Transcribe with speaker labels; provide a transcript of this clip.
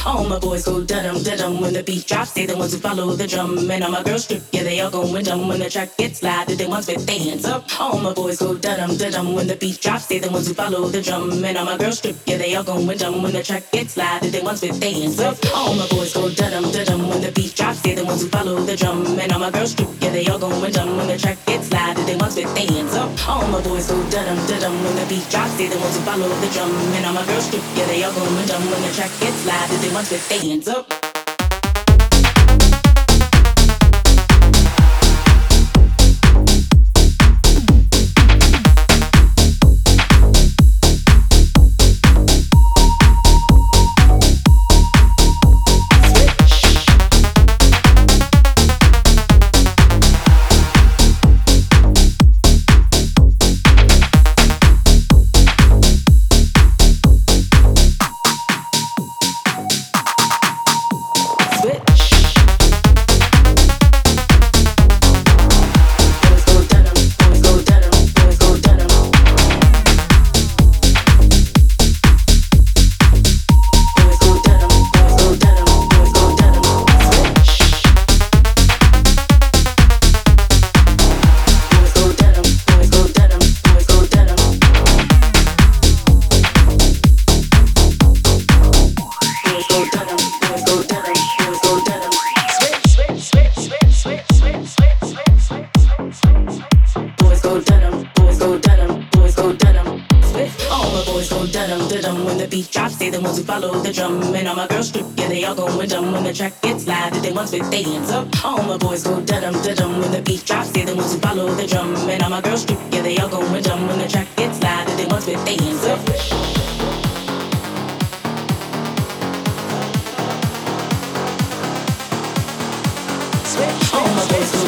Speaker 1: All my boys go da-dum, da-dum when the beat drops. They the ones who follow the drum. And all my girls strip, yeah, they all going dumb when the track gets loud. They the ones with their hands up. All my boys go da-dum, da-dum when the beat drops. They the ones who follow the drum. And all my girls strip, yeah, they all going dumb when the track gets loud. They the ones with their hands up. All my boys go da-dum, da-dum when the beat drops. They the ones who follow the drum. And all my girls strip, yeah, they all going dumb when the track gets loud. They the ones with their hands up. All my boys go da-dum, da-dum when the beat drops. They the ones who follow the drum. And all my girls strip, yeah, they all going dumb when the track gets loud. They the ones with their hands up. With their hands up, all my boys go da-dum, da-dum when the beat drops. They're the ones who follow the drum, and all my girls strip, yeah, they all going dumb when the track gets loud. They're the ones with their hands up. All my boys go